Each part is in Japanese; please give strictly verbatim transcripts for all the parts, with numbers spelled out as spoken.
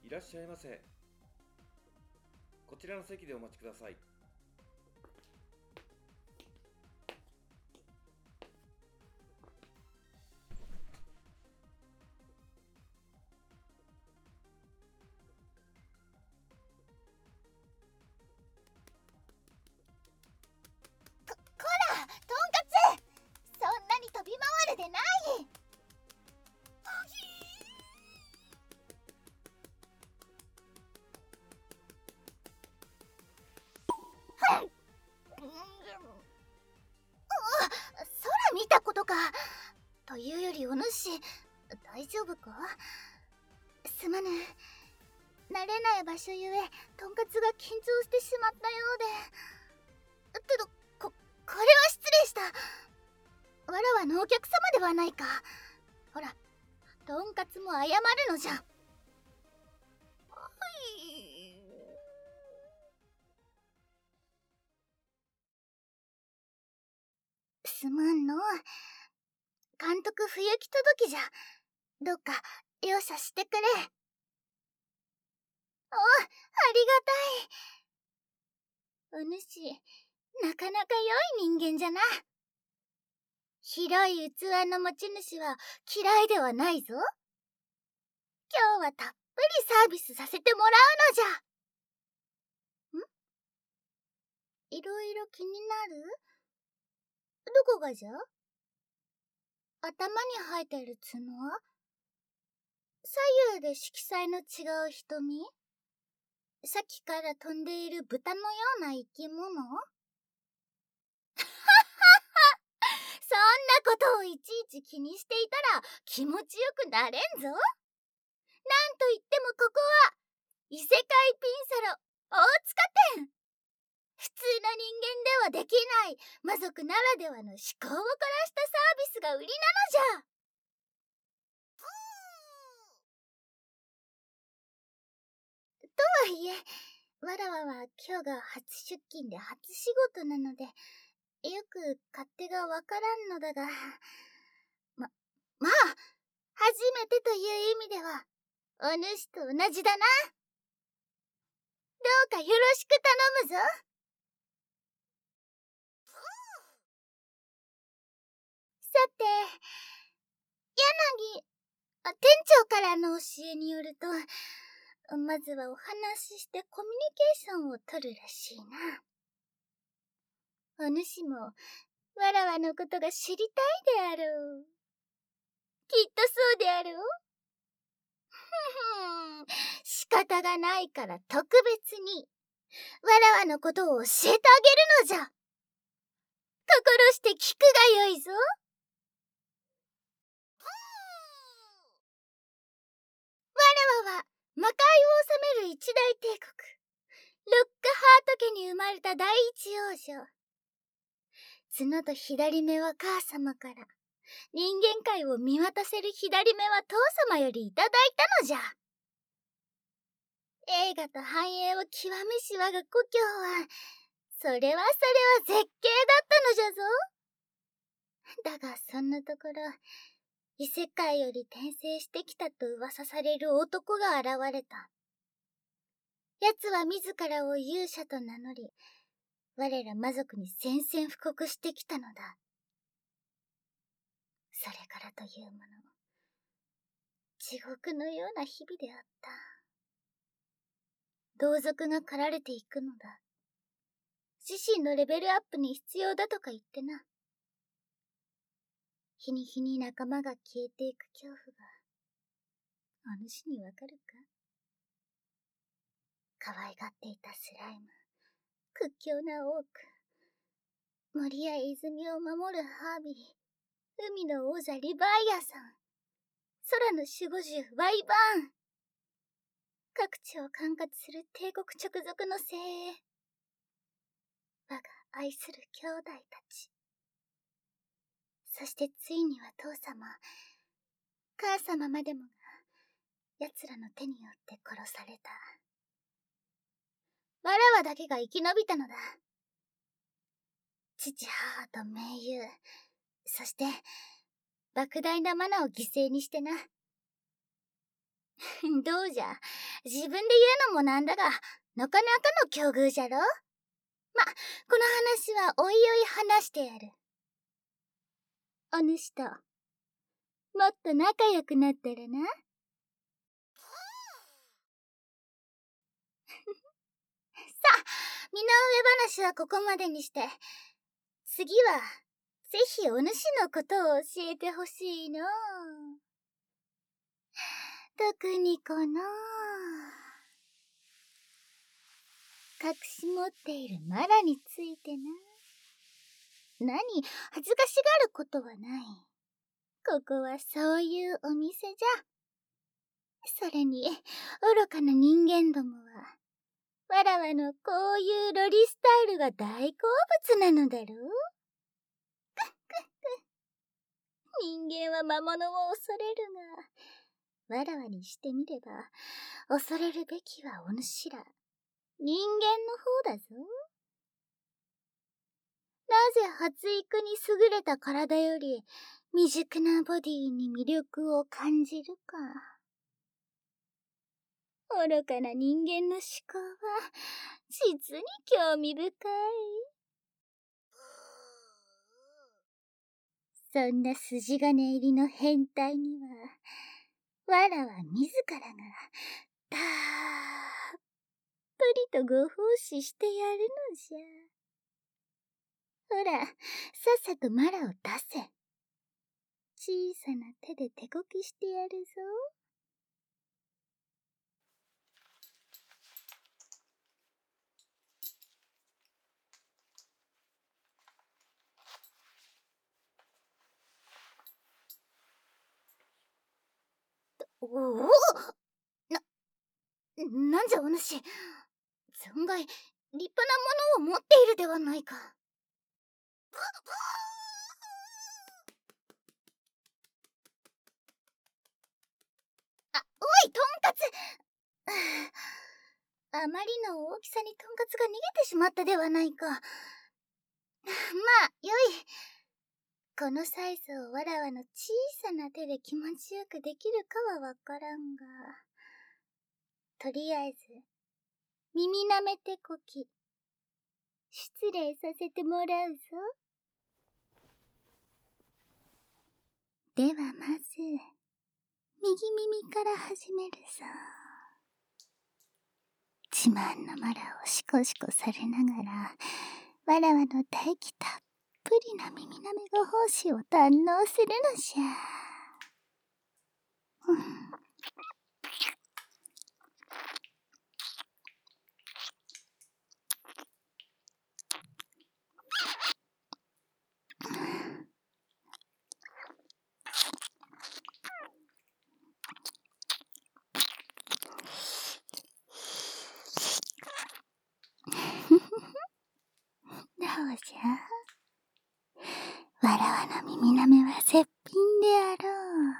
いらっしゃいませ。こちらの席でお待ちください。 こ、こら、とんかつ！そんなに飛び回るでない。空見たことか。というよりお主、大丈夫か？すまぬ。慣れない場所ゆえ、とんかつが緊張してしまったようで。けど、こ、これは失礼した。わらわのお客様ではないか。ほら、とんかつも謝るのじゃ。はい。すまんの。監督不行き届きじゃ。どうか容赦してくれ。お、ありがたい。お主、なかなか良い人間じゃな。広い器の持ち主は嫌いではないぞ。今日はたっぷりサービスさせてもらうのじゃ。ん？いろいろ気になる？どこがじゃ？頭に生えてる角？左右で色彩の違う瞳？さっきから飛んでいる豚のような生き物？そんなことをいちいち気にしていたら気持ちよくなれんぞ。なんといってもここは異世界ピンサロ大塚店。普通の人間ではできない魔族ならではの思考を凝らしたサービスが売りなのじゃ。とはいえ、わらわは今日が初出勤で初仕事なので、よく勝手がわからんのだが、ま、まあ、初めてという意味では、お主と同じだな。どうかよろしく頼むぞ。さて、柳、あ、店長からの教えによると、まずはお話ししてコミュニケーションを取るらしいな。お主も、わらわのことが知りたいであろう。きっとそうであろう。ふふん、仕方がないから特別に、わらわのことを教えてあげるのじゃ。心して聞くがよいぞ。わらわは魔界を治める一大帝国、ロックハート家に生まれた第一王女。角と左目は母様から、人間界を見渡せる左目は父様よりいただいたのじゃ。映画と繁栄を極めし我が故郷は、それはそれは絶景だったのじゃぞ。だがそんなところ、異世界より転生してきたと噂される男が現れた。奴は自らを勇者と名乗り、我ら魔族に宣戦布告してきたのだ。それからというもの、地獄のような日々であった。同族が駆られていくのだ。自身のレベルアップに必要だとか言ってな。日に日に仲間が消えていく恐怖が、お主にわかるか？可愛がっていたスライム、屈強なオーク、森や泉を守るハービー、海の王者リヴァイアさん、空の守護獣ワイバーン、各地を管轄する帝国直属の精鋭、我が愛する兄弟たち。そしてついには父様、母様までもが奴らの手によって殺された。わらわだけが生き延びたのだ。父母と盟友、そして莫大なマナを犠牲にしてな。 どうじゃ、自分で言うのもなんだが、なかなかの境遇じゃろ。ま、この話はおいおい話してやる。お主と、もっと仲良くなったらな。さあ、身の上話はここまでにして、次は、ぜひお主のことを教えてほしいの。特にこの、隠し持っているマラについてな。何、恥ずかしがることはない。ここはそういうお店じゃ。それに、愚かな人間どもは、わらわのこういうロリスタイルが大好物なのだろう。人間は魔物を恐れるが、わらわにしてみれば、恐れるべきはお主ら、人間の方だぞ。なぜ発育に優れた体より、未熟なボディに魅力を感じるか。愚かな人間の思考は、実に興味深い。そんな筋金入りの変態には、わらは自らが、たっぷりとご奉仕してやるのじゃ。ほら、さっさとマラを出せ。小さな手で手こきしてやるぞ。おお、な、なんじゃお主。存外、立派なものを持っているではないか。あ、おい、トンカツあまりの大きさにトンカツが逃げてしまったではないか。まあ、よい。このサイズをわらわの小さな手で気持ちよくできるかはわからんが、とりあえず、耳なめてこき、失礼させてもらうぞ。ではまず、右耳から始めるぞ。自慢のマラをシコシコされながら、わらわの大気たっぷりな耳なめご奉仕を堪能するのじゃ。うんどうじゃ、わらわの耳なめは絶品であろう。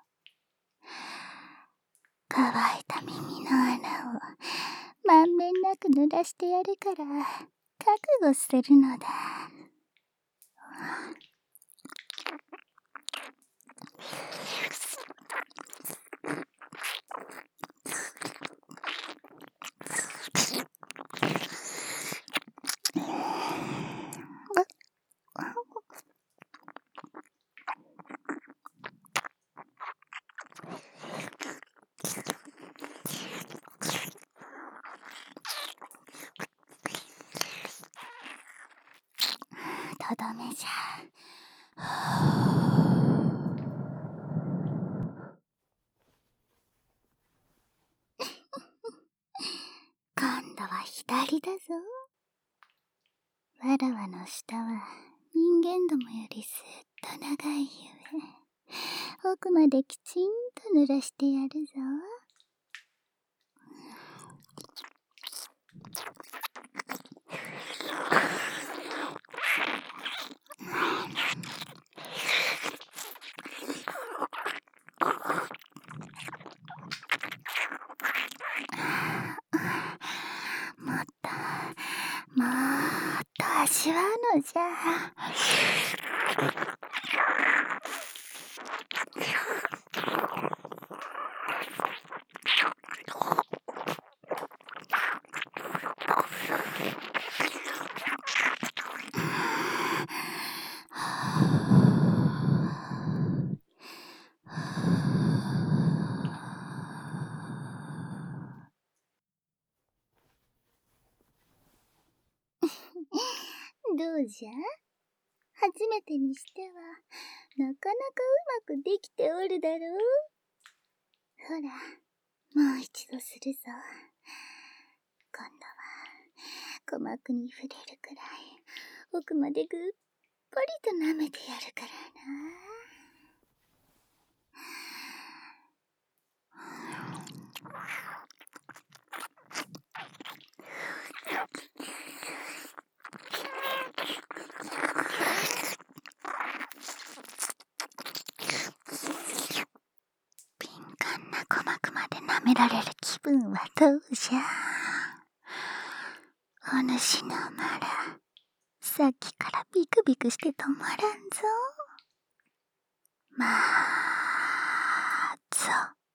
乾いた耳の穴をまんべんなく濡らしてやるから覚悟するのだ。とどめじゃ。今度は左だぞ。わらわの舌は人間どもよりすっと長いゆえ、奥まできちんと濡らしてやるぞ。もっと、もっと味わうのじゃ。 どうじゃ？初めてにしては、なかなかうまくできておるだろう？ほら、もう一度するぞ。今度は、鼓膜に触れるくらい、奥までぐっぽりと舐めてやるからな。敏感な鼓膜まで舐められる気分はどうじゃ？お主のまら、さっきからビクビクして止まらんぞ。まーぞ。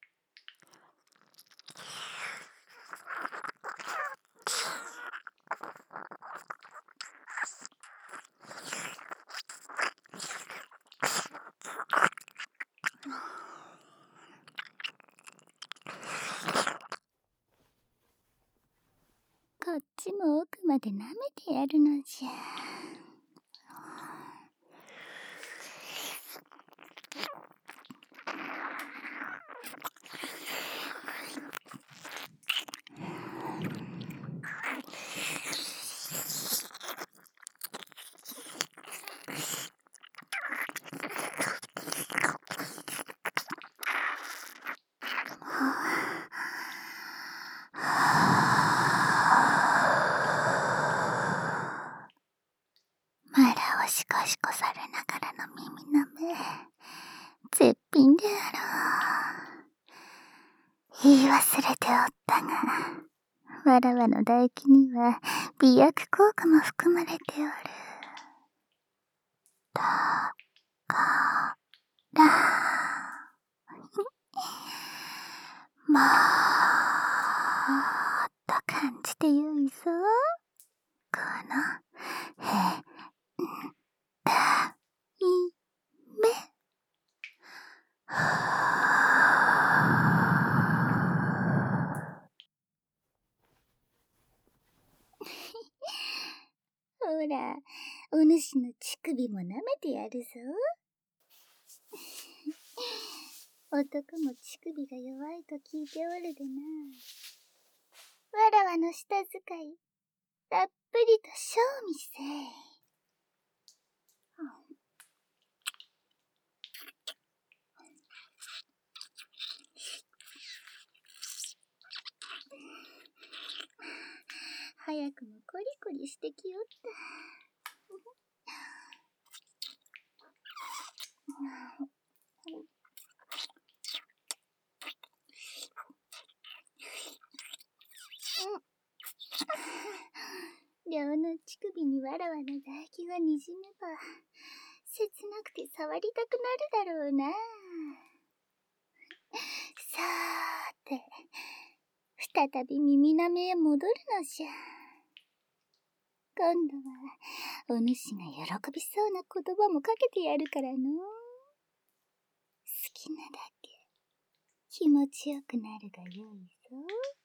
こっちも奥まで舐めてやるのじゃ。まらをシコシコされながらの耳の目、絶品であろう。言い忘れておったが、わらわの唾液には美薬効果も含まれておる。だから、もーっと感じてよいぞ。この、へんだいめ。ほら、お主の乳首も舐めてやるぞ。男も乳首が弱いと聞いておるでな。わらわの舌使い、たっぷりと賞味せい。早くもコリコリしてきおった。両の乳首にわらわの唾液がにじめば、切なくて触りたくなるだろうな。さーて、再び耳なめへ戻るのじゃ。今度は、お主が喜びそうな言葉もかけてやるからの。好きなだけ、気持ちよくなるがよいぞ。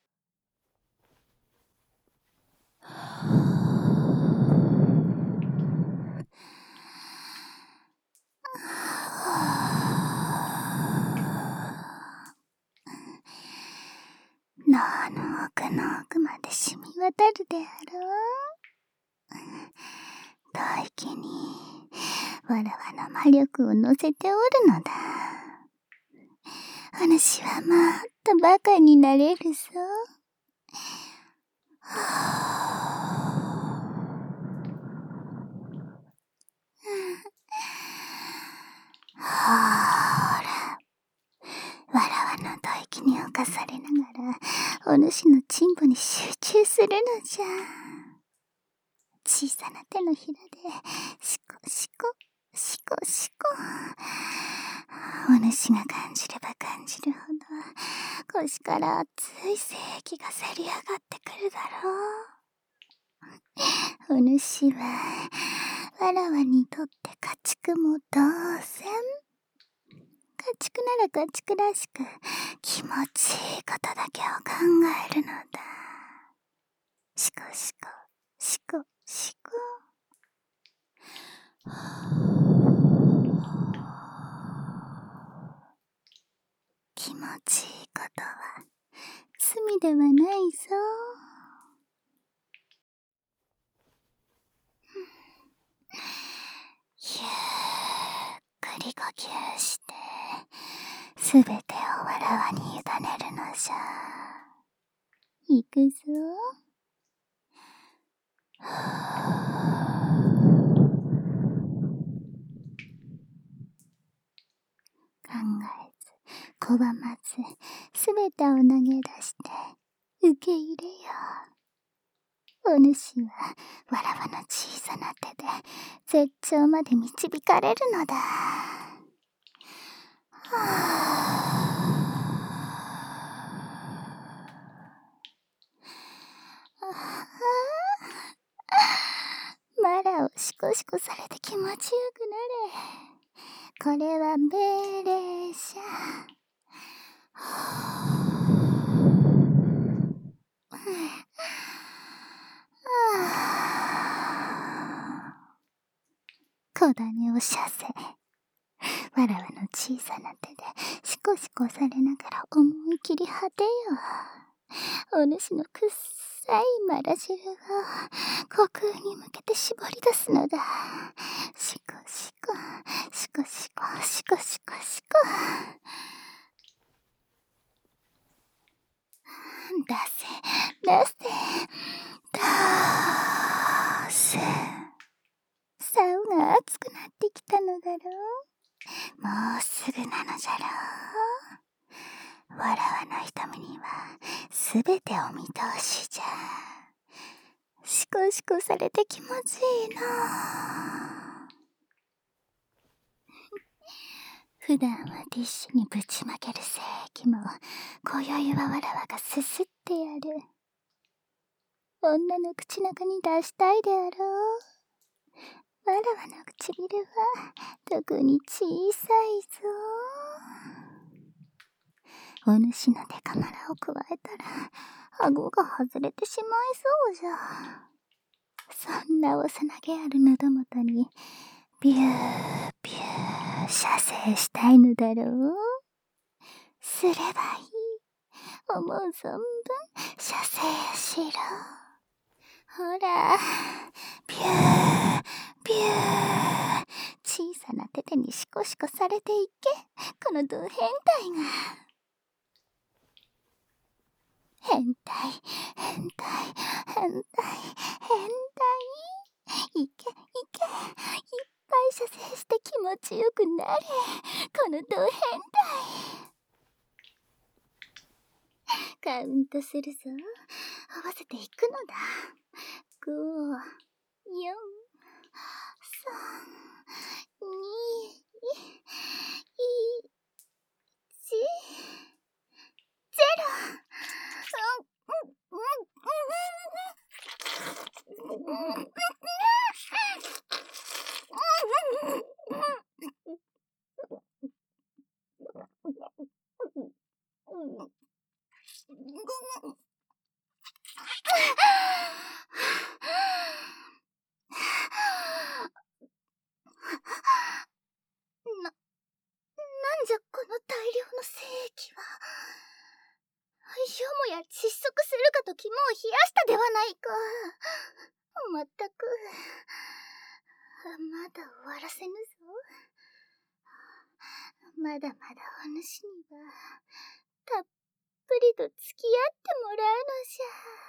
脳の奥の奥まで染み渡るであろう。吐息にわらわの魔力を乗せておるのだ。お主はもっとバカになれるぞ。ほーら、わらわの吐息に侵されながら、お主のチンポに集中するのじゃ。小さな手のひらで、シコシコ、シコシコ。お主が感じれば感じるほど、腰から熱い精液がせり上がってくるだろう。お主は、わらわにとって家畜も同然。家畜なら家畜らしく、気持ちいいことだけを考えるのだ。シコシコ、シコシコ。 気持ちいいことは罪ではないぞ。ゆっくり呼吸して、すべてをわらわに委ねるのじゃ。いくぞ。考えず、拒まず、すべてを投げ出して、受け入れよう。お主は、わらわの小さな手で、絶頂まで導かれるのだ。はぁ。マラをシコシコされて気持ちよくなれ。これは命令じゃ。小種を射精。わらわの小さな手でシコシコされながら思い切り果てよ。お主のくっさいマラ汁を虚空に向けて絞り出すのだ。シコシコ、シコシコ、シコシコシコ。出せ、出せ、出せ。竿が熱くなってきたのだろう。もうすぐなのじゃろう。わらわの瞳にはすべてお見通しじゃ。シコシコされて気持ちいいの。普段はティッシュにぶちまける精液も、今宵はわらわがすすってやる。女の口中に出したいであろう。わらわの唇は特に小さいぞ。お主のデカマラを加えたら顎が外れてしまいそうじゃ。そんな幼げある喉元にビュービュー射精したいのだろう。すればいい。思う存分射精しろ。ほら、ビュービュー。小さな手でにシコシコされていけ、このド変態が。変態、変態、変態、変態。いけ、いけ。いっぱい射精して気持ちよくなれ、このド変態。カウントするぞ。合わせていくのだ。ご、よん、さん、に、いち、ゼロ。な、なんじゃこの大量の精液は。よもや窒息するかと肝を冷やしたではないか。まったく、まだ終わらせぬぞ。まだまだお主にはたっぷりと付き合ってもらうのじゃ。